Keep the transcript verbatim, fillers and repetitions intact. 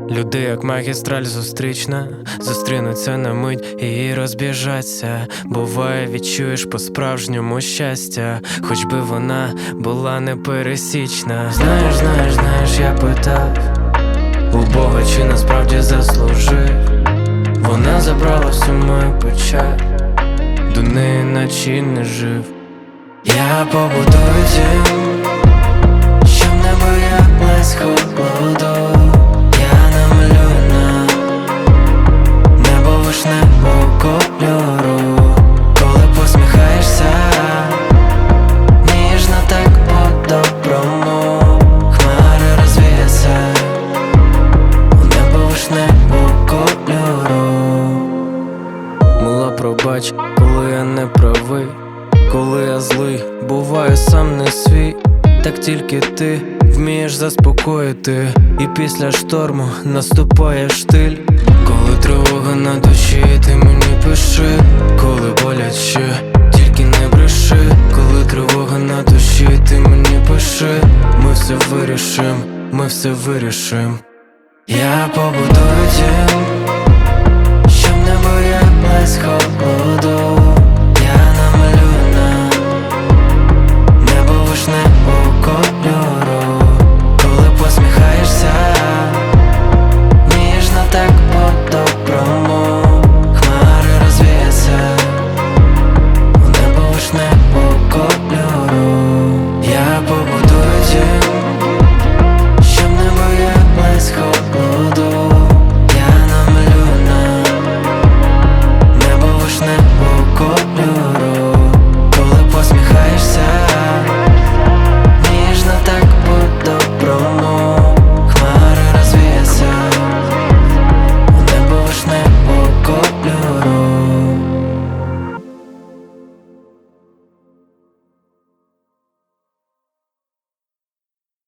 Люди, як магістраль зустрічна, зустрінуться на мить і розбіжаться. Буває, відчуєш по-справжньому щастя, хоч би вона була непересічна. Знаєш, знаєш, знаєш, я питав у Бога, чи насправді заслужив. Вона забрала всю мою печаль, до неї наче не жив. Я побудую дім, щоб не боялась холоду. Я намалюю на небо вишневого кольору. Коли посміхаєшся, ніжно так по-доброму, хмари розвіяться у небо вишневого кольору. Мила, пробач, коли я не правий, коли я злий, буваю сам не свій. Так тільки ти вмієш заспокоїти, і після шторму наступає штиль. Коли тривога на душі, ти мені пиши. Коли боляче, тільки не бреши. Коли тривога на душі, ти мені пиши. Ми все вирішим, ми все вирішим. Я побудую дім, щоб не боялась холоду.